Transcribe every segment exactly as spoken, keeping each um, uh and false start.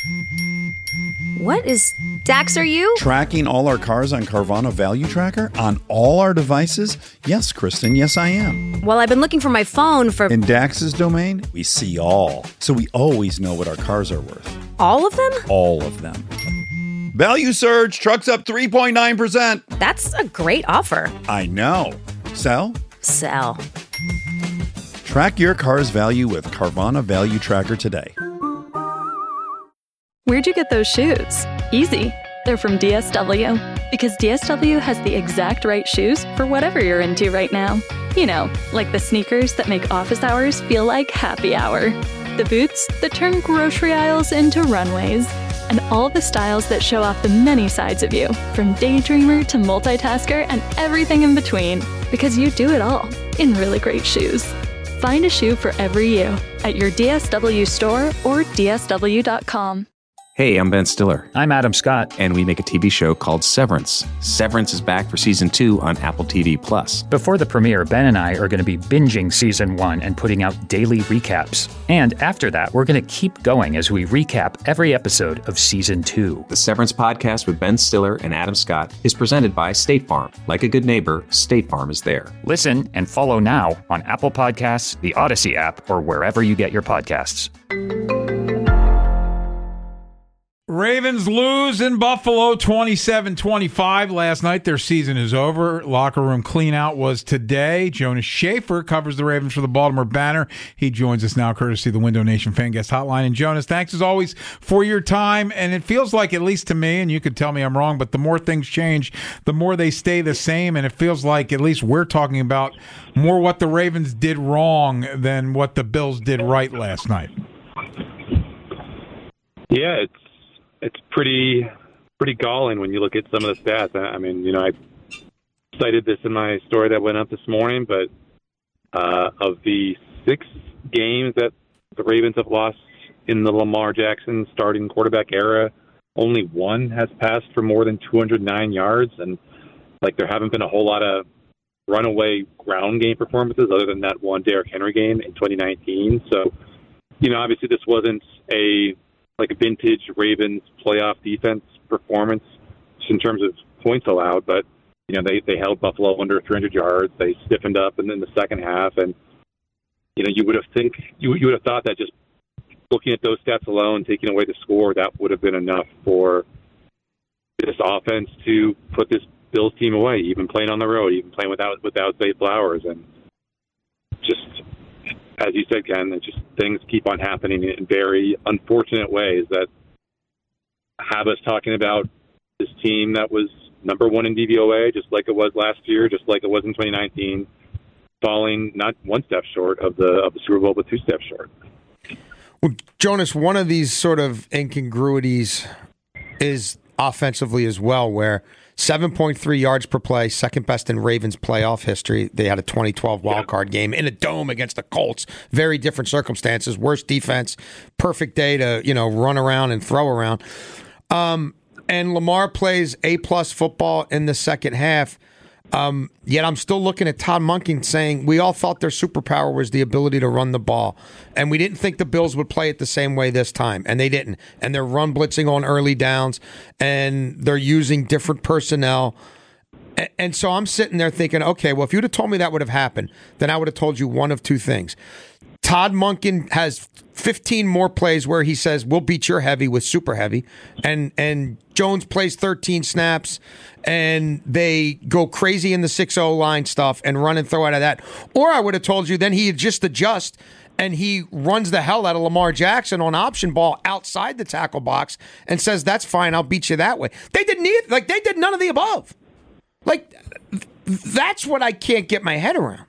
What is... Dax, are you? Tracking all our cars on Carvana Value Tracker on all our devices? Yes, Kristen, yes I am. Well, I've been looking for my phone for... In Dax's domain, we see all. So we always know what our cars are worth. All of them? All of them. Value surge, trucks up three point nine percent. That's a great offer. I know. Sell? Sell. Track your car's value with Carvana Value Tracker today. Where'd you get those shoes? Easy. They're from D S W. Because D S W has the exact right shoes for whatever you're into right now. You know, like the sneakers that make office hours feel like happy hour. The boots that turn grocery aisles into runways. And all the styles that show off the many sides of you, from daydreamer to multitasker and everything in between. Because you do it all in really great shoes. Find a shoe for every you at your D S W store or D S W dot com. Hey, I'm Ben Stiller. I'm Adam Scott. And we make a T V show called Severance. Severance is back for season two on Apple T V Plus. Before the premiere, Ben and I are going to be binging season one and putting out daily recaps. And after that, we're going to keep going as we recap every episode of season two. The Severance podcast with Ben Stiller and Adam Scott is presented by State Farm. Like a good neighbor, State Farm is there. Listen and follow now on Apple Podcasts, the Odyssey app, or wherever you get your podcasts. Ravens lose in Buffalo twenty-seven twenty-five last night. Their season is over. Locker room cleanout was today. Jonas Schaefer covers the Ravens for the Baltimore Banner. He joins us now courtesy of the Window Nation Fan Guest Hotline. And Jonas, thanks as always for your time. And it feels like, at least to me, and you could tell me I'm wrong, but the more things change, the more they stay the same. And it feels like at least we're talking about more what the Ravens did wrong than what the Bills did right last night. Yeah, it's It's pretty pretty galling when you look at some of the stats. I mean, you know, I cited this in my story that went up this morning, but uh, of the six games that the Ravens have lost in the Lamar Jackson starting quarterback era, only one has passed for more than two hundred nine yards. And, like, there haven't been a whole lot of runaway ground game performances other than that one Derrick Henry game in twenty nineteen. So, you know, obviously this wasn't a like a vintage Ravens playoff defense performance in terms of points allowed, but you know they, they held Buffalo under three hundred yards. They stiffened up, and then the second half, and you know you would have think you you would have thought that just looking at those stats alone, taking away the score, that would have been enough for this offense to put this Bills team away, even playing on the road, even playing without without Zay Flowers, and just. As you said, Ken, it's just things keep on happening in very unfortunate ways that have us talking about this team that was number one in D V O A, just like it was last year, just like it was in twenty nineteen, falling not one step short of the of the Super Bowl, but two steps short. Well, Jonas, one of these sort of incongruities is offensively as well, where seven point three yards per play, second best in Ravens playoff history. They had a twenty twelve wildcard game in a dome against the Colts. Very different circumstances. Worst defense. Perfect day to, you know, run around and throw around. Um, and Lamar plays A-plus football in the second half. Um, yet I'm still looking at Todd Monken saying we all thought their superpower was the ability to run the ball. And we didn't think the Bills would play it the same way this time. And they didn't. And they're run blitzing on early downs. And they're using different personnel. And, and so I'm sitting there thinking, okay, well, if you'd have told me that would have happened, then I would have told you one of two things. Todd Monken has fifteen more plays where he says, we'll beat your heavy with super heavy. And and Jones plays thirteen snaps, and they go crazy in the six oh line stuff and run and throw out of that. Or I would have told you then he just adjusts, and he runs the hell out of Lamar Jackson on option ball outside the tackle box and says, that's fine, I'll beat you that way. They didn't need, like, they did none of the above. Like, that's what I can't get my head around.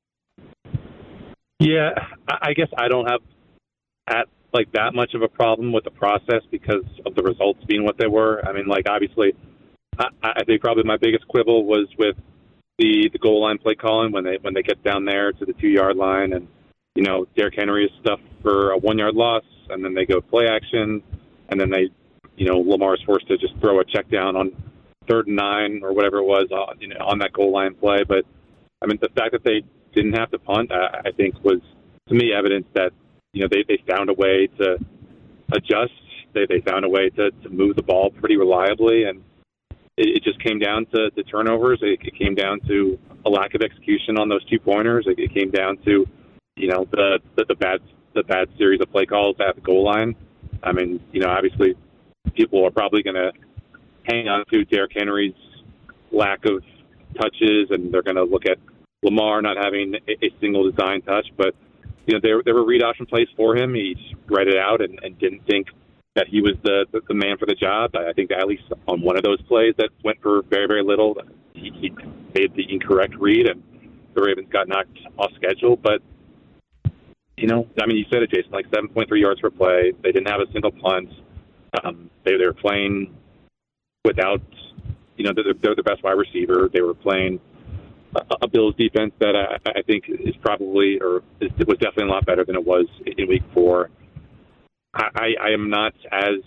Yeah, I guess I don't have at like that much of a problem with the process because of the results being what they were. I mean, like obviously, I, I think probably my biggest quibble was with the, the goal line play calling when they when they get down there to the two yard line and you know Derrick Henry is stuffed for a one yard loss and then they go play action and then they you know Lamar is forced to just throw a check down on third and nine or whatever it was on, you know, on that goal line play. But I mean, the fact that they didn't have to punt, I, I think was, to me, evidence that, you know, they, they found a way to adjust They they found a way to, to move the ball pretty reliably, and it, it just came down to the turnovers. It, it came down to a lack of execution on those two pointers. It, it came down to, you know, the, the the bad the bad series of play calls at the goal line. I mean, you know, obviously people are probably going to hang on to Derrick Henry's lack of touches, and they're going to look at Lamar not having a, a single design touch. But, you know, there, there were read option plays for him. He read it out and, and didn't think that he was the, the, the man for the job. I think at least on one of those plays that went for very, very little, he, he made the incorrect read, and the Ravens got knocked off schedule. But, you know, I mean, you said it, Jason, like seven point three yards per play. They didn't have a single punt. Um, they, they were playing without, you know, they're, they're the best wide receiver. They were playing a, a Bills defense that I, I think is probably, or is, was definitely a lot better than it was in week four. I, I am not as,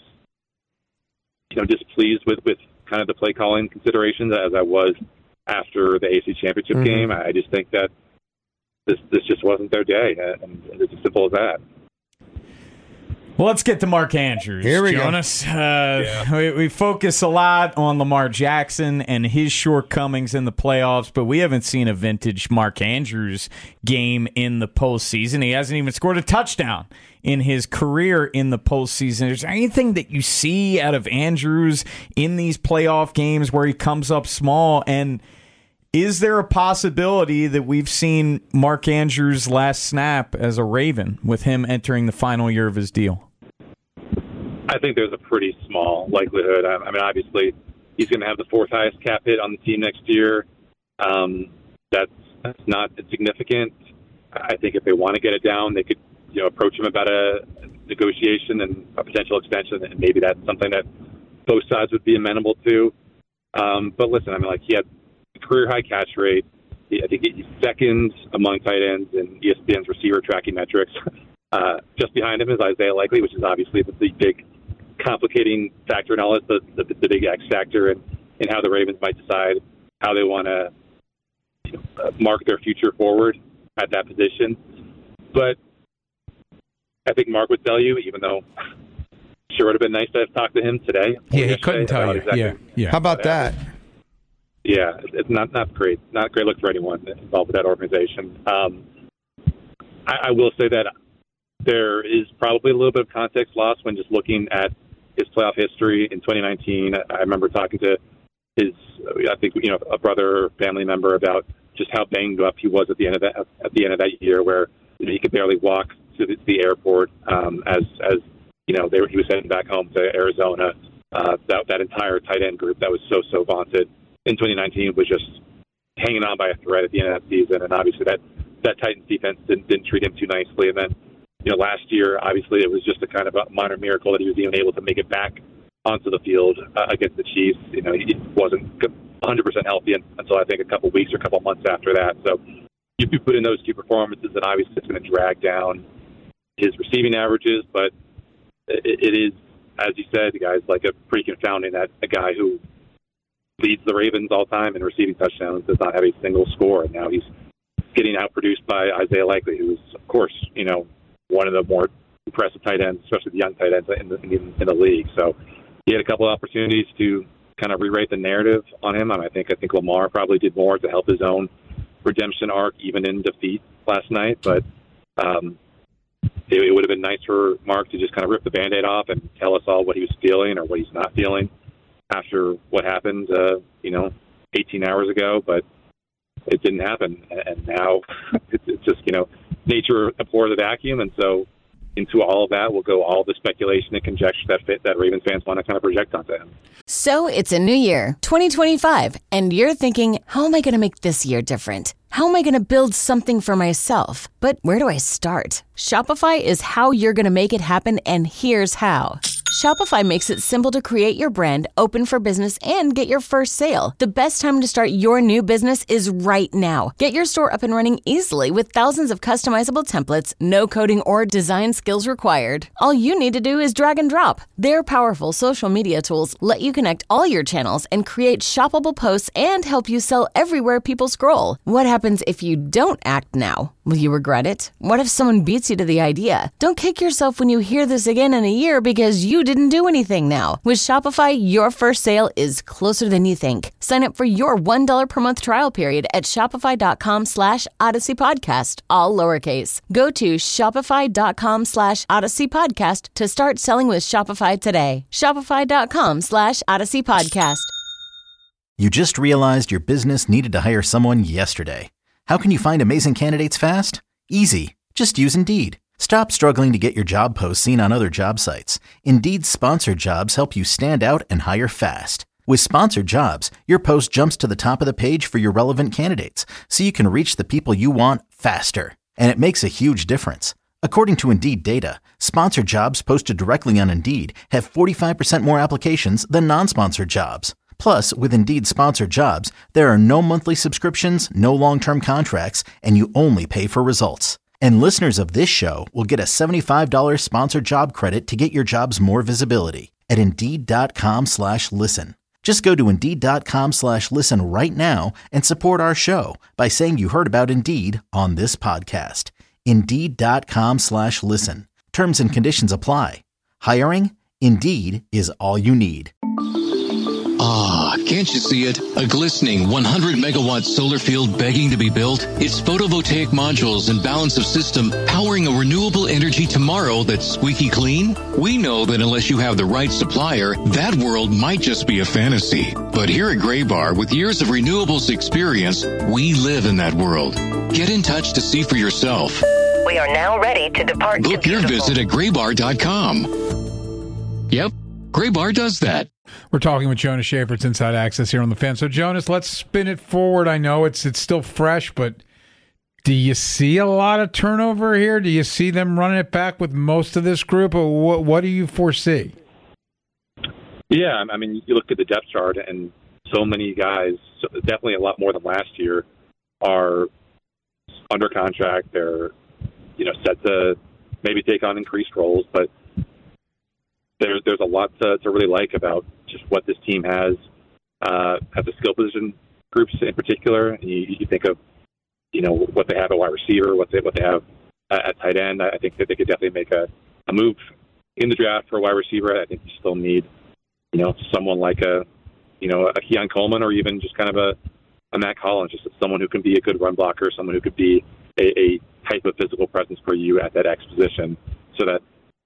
you know, displeased with, with kind of the play calling considerations as I was after the A F C Championship mm-hmm. game. I just think that this this just wasn't their day, and it's as simple as that. Well, let's get to Mark Andrews. Here we Jonas. go. Uh, yeah. we, we focus a lot on Lamar Jackson and his shortcomings in the playoffs, but we haven't seen a vintage Mark Andrews game in the postseason. He hasn't even scored a touchdown in his career in the postseason. Is there anything that you see out of Andrews in these playoff games where he comes up small? And is there a possibility that we've seen Mark Andrews' last snap as a Raven with him entering the final year of his deal? I think there's a pretty small likelihood. I, I mean, obviously, he's going to have the fourth highest cap hit on the team next year. Um, that's, that's not insignificant. I think if they want to get it down, they could, you know, approach him about a negotiation and a potential extension, and maybe that's something that both sides would be amenable to. Um, but listen, I mean, like, he had a career high catch rate. He, I think he's second among tight ends in E S P N's receiver tracking metrics. Uh, just behind him is Isaiah Likely, which is obviously the, the big complicating factor in all this, the, the, the big X factor in, in how the Ravens might decide how they want to, you know, uh, mark their future forward at that position. But I think Mark would tell you, even though sure would have been nice to have talked to him today. Yeah, he couldn't tell you. Exactly yeah, yeah. How about that? Yeah, it's not not great. Not a great look for anyone involved with that organization. Um, I, I will say that there is probably a little bit of context lost when just looking at his playoff history in twenty nineteen. I remember talking to his, I think, you know, a brother or family member about just how banged up he was at the end of that at the end of that year, where, you know, he could barely walk to the, the airport um, as as you know they were, he was heading back home to Arizona. Uh, that that entire tight end group that was so so vaunted in twenty nineteen was just hanging on by a thread at the end of that season, and obviously that that Titans defense didn't didn't treat him too nicely, and then. You know, last year, obviously, it was just a kind of a minor miracle that he was even able to make it back onto the field uh, against the Chiefs. You know, he wasn't one hundred percent healthy until I think a couple weeks or a couple months after that. So you put in those two performances, and obviously it's going to drag down his receiving averages. But it, it is, as you said, guys, like a pretty confounding that a guy who leads the Ravens all time in receiving touchdowns does not have a single score, and now he's getting outproduced by Isaiah Likely, who is, of course, you know, one of the more impressive tight ends, especially the young tight ends in the, in, in the league. So he had a couple of opportunities to kind of rewrite the narrative on him. And I think I think Lamar probably did more to help his own redemption arc, even in defeat last night. But um, it, it would have been nice for Mark to just kind of rip the Band-Aid off and tell us all what he was feeling or what he's not feeling after what happened, uh, you know, eighteen hours ago. But it didn't happen. And now it's, it's just, you know, nature abhors the vacuum, and so into all of that will go all the speculation and conjecture that fit, that Ravens fans want to kind of project onto him. So it's a new year, twenty twenty-five, and you're thinking, how am I going to make this year different? How am I going to build something for myself? But where do I start? Shopify is how you're going to make it happen, and here's how. Shopify makes it simple to create your brand, open for business, and get your first sale. The best time to start your new business is right now. Get your store up and running easily with thousands of customizable templates, no coding or design skills required. All you need to do is drag and drop. Their powerful social media tools let you connect all your channels and create shoppable posts and help you sell everywhere people scroll. What happens if you don't act now? Will you regret it? What if someone beats you to the idea? Don't kick yourself when you hear this again in a year because you didn't do anything now. With Shopify, your first sale is closer than you think. Sign up for your one dollar per month trial period at shopify.com slash Odyssey Podcast, all lowercase. Go to shopify.com slash Odyssey Podcast to start selling with Shopify today. Shopify.com slash Odyssey Podcast. You just realized your business needed to hire someone yesterday. How can you find amazing candidates fast? Easy. Just use Indeed. Stop struggling to get your job posts seen on other job sites. Indeed's sponsored jobs help you stand out and hire fast. With sponsored jobs, your post jumps to the top of the page for your relevant candidates, so you can reach the people you want faster. And it makes a huge difference. According to Indeed data, sponsored jobs posted directly on Indeed have forty-five percent more applications than non-sponsored jobs. Plus, with Indeed sponsored jobs, there are no monthly subscriptions, no long-term contracts, and you only pay for results. And listeners of this show will get a seventy-five dollars sponsored job credit to get your jobs more visibility at Indeed.com slash listen. Just go to Indeed.com slash listen right now and support our show by saying you heard about Indeed on this podcast. Indeed.com slash listen. Terms and conditions apply. Hiring? Indeed is all you need. Ah, can't you see it? A glistening one hundred megawatt solar field begging to be built? It's photovoltaic modules and balance of system powering a renewable energy tomorrow that's squeaky clean? We know that unless you have the right supplier, that world might just be a fantasy. But here at Graybar, with years of renewables experience, we live in that world. Get in touch to see for yourself. We are now ready to depart. Book your visit at graybar dot com. Yep, Graybar does that. We're talking with Jonas Shaffer. It's Inside Access here on the Fan. So, Jonas, let's spin it forward. I know it's it's still fresh, but do you see a lot of turnover here? Do you see them running it back with most of this group? Or what, what do you foresee? Yeah, I mean, you look at the depth chart, and so many guys, definitely a lot more than last year, are under contract. They're, you know, set to maybe take on increased roles, but There's there's a lot to, to really like about just what this team has uh, at the skill position groups in particular. You, you think of, you know, what they have at wide receiver, what they what they have at, at tight end. I think that they could definitely make a, a move in the draft for a wide receiver. I think you still need, you know, someone like a, you know, a Keon Coleman, or even just kind of a, a Matt Collins, just someone who can be a good run blocker, someone who could be a, a type of physical presence for you at that X position, so that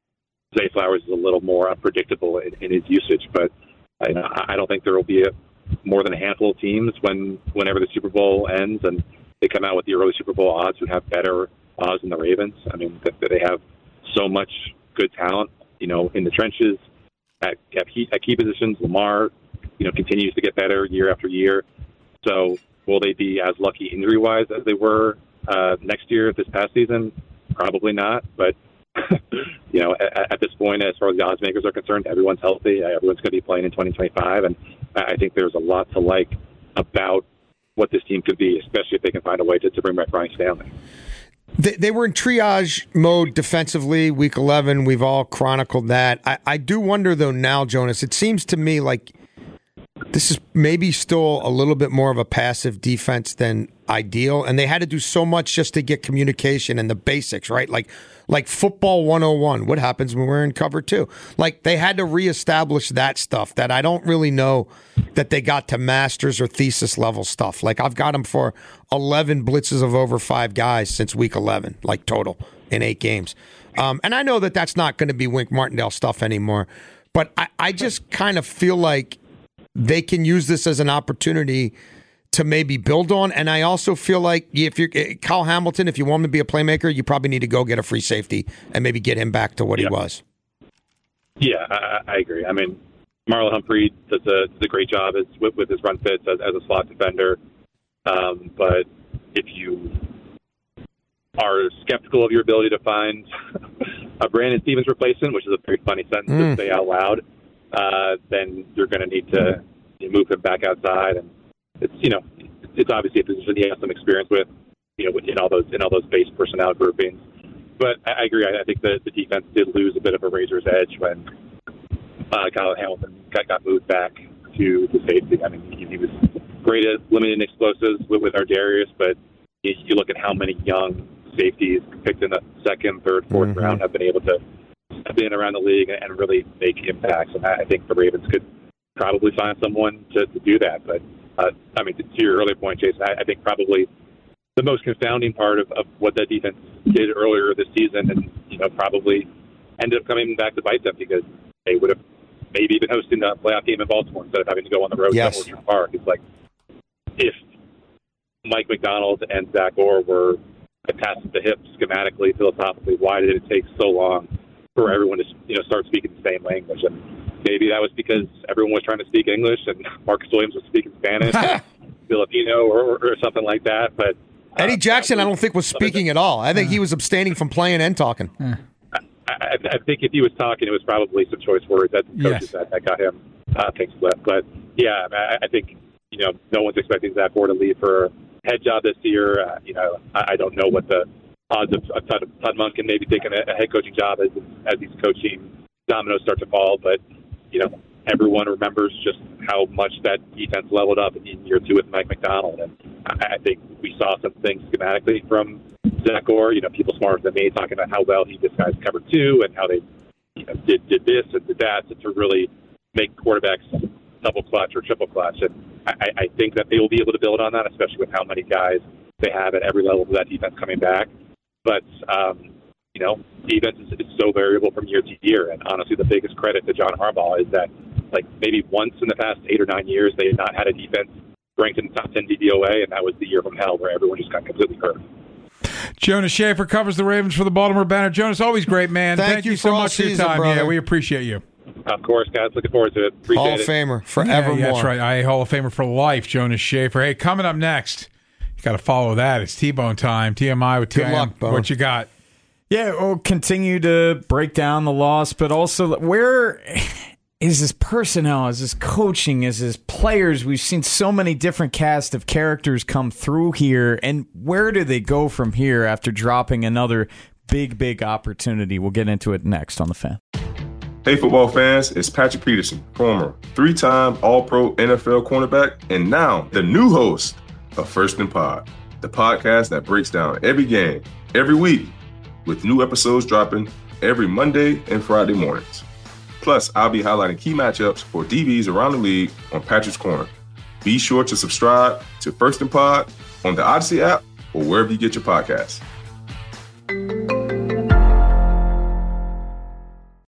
Zay Flowers is a little more unpredictable in, in his usage, but I, I don't think there will be a, more than a handful of teams when whenever the Super Bowl ends and they come out with the early Super Bowl odds who have better odds than the Ravens. I mean, that, that they have so much good talent, you know, in the trenches at, at, key, at key positions. Lamar, you know, continues to get better year after year. So will they be as lucky injury-wise as they were uh, next year, this past season? Probably not, but you know, at, at this point, as far as the odds makers are concerned, everyone's healthy. Everyone's going to be playing in twenty twenty-five, and I think there's a lot to like about what this team could be, especially if they can find a way to, to bring back Ryan Stanley. They, they were in triage mode defensively, week eleven. We've all chronicled that. I, I do wonder, though, now, Jonas, it seems to me like this is maybe still a little bit more of a passive defense than ideal, and they had to do so much just to get communication and the basics, right? Like like football one oh one, what happens when we're in cover two? Like they had to reestablish that stuff that I don't really know that they got to master's or thesis level stuff. Like I've got them for eleven blitzes of over five guys since week eleven, like total in eight games. Um, and I know that that's not going to be Wink Martindale stuff anymore, but I, I just kind of feel like they can use this as an opportunity to maybe build on. And I also feel like if you're Kyle Hamilton, if you want him to be a playmaker, you probably need to go get a free safety and maybe get him back to what yeah. he was. Yeah, I, I agree. I mean, Marlon Humphrey does a, does a great job as, with, with his run fits as, as a slot defender. Um, but if you are skeptical of your ability to find a Brandon Stevens replacement, which is a very funny sentence mm. to say out loud, uh, then you're going to need to move him back outside. And it's, you know, it's obviously a position he has some experience with, you know, in all those in all those base personnel groupings. But I, I agree. I, I think the, the defense did lose a bit of a razor's edge when uh, Kyle Hamilton got, got moved back to the safety. I mean, he, he was great at limiting explosives with, with Ardarius, but you, you look at how many young safeties picked in the second, third, fourth Mm-hmm. round have been able to step in around the league and really make impacts. And I think the Ravens could probably find someone to, to do that. But, uh, I mean, to your earlier point, Jason, I, I think probably the most confounding part of, of what that defense did earlier this season, and, you know, probably ended up coming back to bite them, because they would have maybe been hosting the playoff game in Baltimore instead of having to go on the road Yes. to Orchard Park. It's like, if Mike McDonald and Zach Orr were attached to the hip schematically, philosophically, why did it take so long for everyone to, you know, start speaking the same language? And maybe that was because everyone was trying to speak English and Marcus Williams was speaking Spanish, Filipino, or, or something like that. But uh, Eddie Jackson, I don't think was speaking at all. I think he was abstaining from playing and talking. I, I, I think if he was talking, it was probably some choice words that the coaches Yes. that, that got him uh, things left. But yeah, I, I think, you know, no one's expecting Zach Orr to leave for a head job this year. Uh, you know, I, I don't know what the odds of of Todd, Todd Monken maybe taking a, a head coaching job as as he's coaching dominoes start to fall. But, you know, everyone remembers just how much that defense leveled up in year two with Mike McDonald. And I, I think we saw some things schematically from Zach Orr, you know, people smarter than me talking about how well he disguised cover two and how they, you know, did, did this and did that to really make quarterbacks double clutch or triple clutch. And I, I think that they will be able to build on that, especially with how many guys they have at every level of that defense coming back. But, um, you know, defense is, is so variable from year to year. And honestly, the biggest credit to John Harbaugh is that, like, maybe once in the past eight or nine years, they have not had a defense ranked in the top ten D V O A, and that was the year from hell where everyone just got completely hurt. Jonas Schaefer covers the Ravens for the Baltimore Banner. Jonas, always great, man. Thank Thank you you for so all much for your season, time. brother. Yeah, we appreciate you. Of course, guys. Looking forward to it. Appreciate Hall of it. Famer forevermore. Yeah, that's right. I A Hall of Famer for life, Jonas Schaefer. Hey, coming up next, you got to follow that. It's T-Bone time. T M I with T M I. Good luck, Bone. What you got? Yeah, we'll continue to break down the loss, but also where is his personnel, is his coaching, is his players? We've seen so many different cast of characters come through here, and where do they go from here after dropping another big, big opportunity? We'll get into it next on The Fan. Hey, football fans, it's Patrick Peterson, former three-time All-Pro N F L cornerback, and now the new host of First and Pod, the podcast that breaks down every game, every week, with new episodes dropping every Monday and Friday mornings. Plus, I'll be highlighting key matchups for D Bs around the league on Patrick's Corner. Be sure to subscribe to First and Pod on the Odyssey app or wherever you get your podcasts.